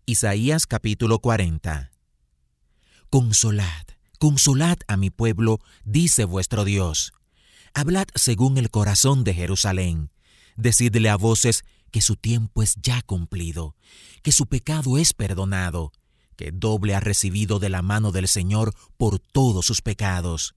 Isaías capítulo 40. Consolad, consolad a mi pueblo, dice vuestro Dios. Hablad según el corazón de Jerusalén. Decidle a voces que su tiempo es ya cumplido, que su pecado es perdonado, que doble ha recibido de la mano del Señor por todos sus pecados.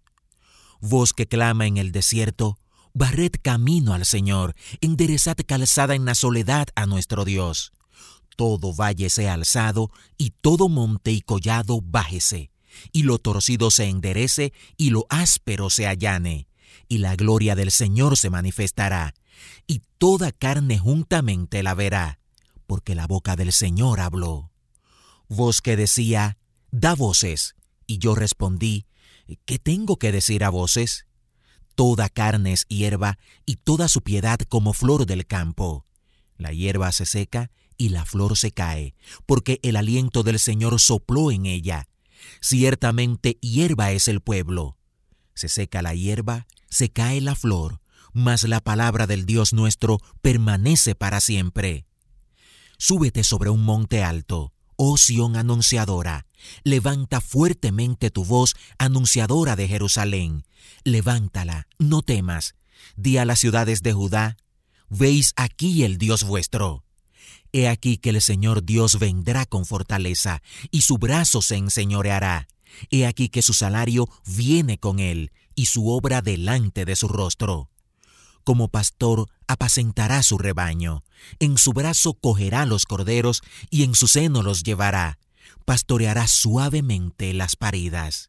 Voz que clama en el desierto, barred camino al Señor, enderezad calzada en la soledad a nuestro Dios. Todo valle sea alzado, y todo monte y collado bájese, y lo torcido se enderece, y lo áspero se allane, y la gloria del Señor se manifestará, y toda carne juntamente la verá, porque la boca del Señor habló. Voz que decía, da voces, y yo respondí, ¿qué tengo que decir a voces? Toda carne es hierba, y toda su piedad como flor del campo. La hierba se seca, y la flor se cae, porque el aliento del Señor sopló en ella. Ciertamente hierba es el pueblo. Se seca la hierba, se cae la flor, mas la palabra del Dios nuestro permanece para siempre. Súbete sobre un monte alto, oh Sión anunciadora. Levanta fuertemente tu voz, anunciadora de Jerusalén. Levántala, no temas. Di a las ciudades de Judá, veis aquí el Dios vuestro. He aquí que el Señor Dios vendrá con fortaleza, y su brazo se enseñoreará. He aquí que su salario viene con él, y su obra delante de su rostro. Como pastor apacentará su rebaño, en su brazo cogerá los corderos, y en su seno los llevará. Pastoreará suavemente las paridas.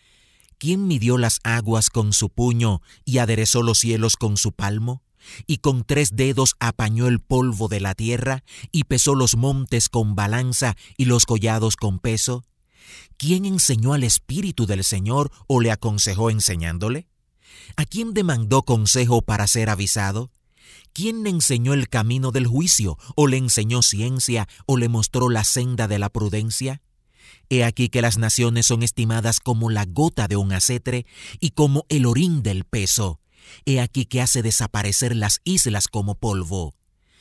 ¿Quién midió las aguas con su puño y aderezó los cielos con su palmo? Y con 3 dedos apañó el polvo de la tierra, y pesó los montes con balanza y los collados con peso. ¿Quién enseñó al Espíritu del Señor o le aconsejó enseñándole? ¿A quién demandó consejo para ser avisado? ¿Quién le enseñó el camino del juicio, o le enseñó ciencia, o le mostró la senda de la prudencia? He aquí que las naciones son estimadas como la gota de un acetre, y como el orín del peso. He aquí que hace desaparecer las islas como polvo.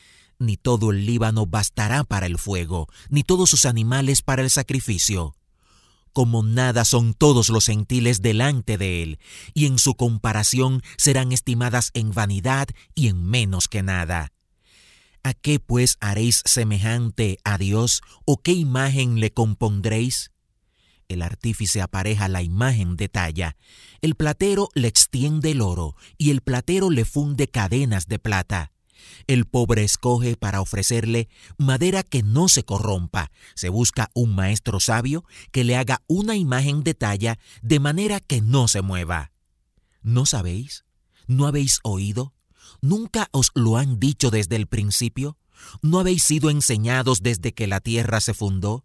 Ni todo el Líbano bastará para el fuego, ni todos sus animales para el sacrificio. Como nada son todos los gentiles delante de él, y en su comparación serán estimadas en vanidad y en menos que nada. ¿A qué pues haréis semejante a Dios, o qué imagen le compondréis? El artífice apareja la imagen de talla, el platero le extiende el oro, y el platero le funde cadenas de plata. El pobre escoge para ofrecerle madera que no se corrompa. Se busca un maestro sabio que le haga una imagen de talla de manera que no se mueva. ¿No sabéis? ¿No habéis oído? ¿Nunca os lo han dicho desde el principio? ¿No habéis sido enseñados desde que la tierra se fundó?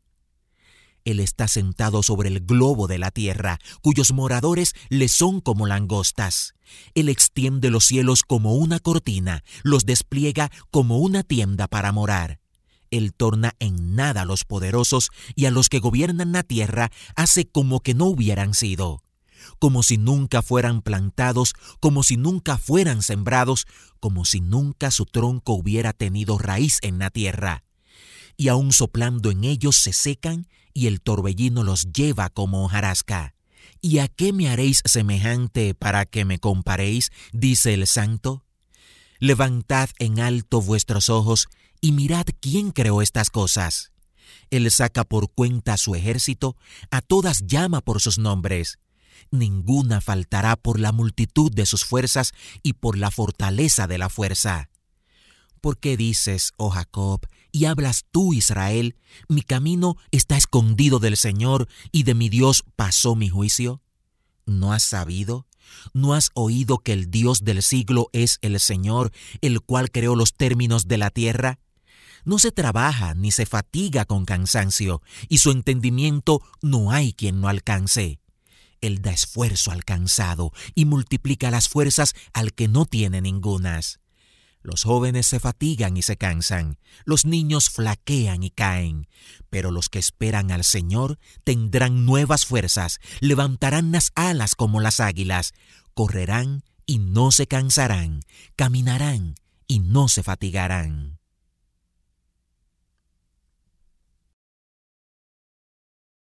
Él está sentado sobre el globo de la tierra, cuyos moradores le son como langostas. Él extiende los cielos como una cortina, los despliega como una tienda para morar. Él torna en nada a los poderosos, y a los que gobiernan la tierra hace como que no hubieran sido. Como si nunca fueran plantados, como si nunca fueran sembrados, como si nunca su tronco hubiera tenido raíz en la tierra. Y aun soplando en ellos se secan, y el torbellino los lleva como hojarasca. ¿Y a qué me haréis semejante para que me comparéis? Dice el Santo. Levantad en alto vuestros ojos, y mirad quién creó estas cosas. Él saca por cuenta a su ejército, a todas llama por sus nombres. Ninguna faltará por la multitud de sus fuerzas y por la fortaleza de la fuerza. ¿Por qué dices, oh Jacob, y hablas tú, Israel, mi camino está escondido del Señor, y de mi Dios pasó mi juicio? ¿No has sabido? ¿No has oído que el Dios del siglo es el Señor, el cual creó los términos de la tierra? No se trabaja ni se fatiga con cansancio, y su entendimiento no hay quien lo alcance. Él da esfuerzo al cansado y multiplica las fuerzas al que no tiene ningunas. Los jóvenes se fatigan y se cansan, los niños flaquean y caen, pero los que esperan al Señor tendrán nuevas fuerzas, levantarán las alas como las águilas, correrán y no se cansarán, caminarán y no se fatigarán.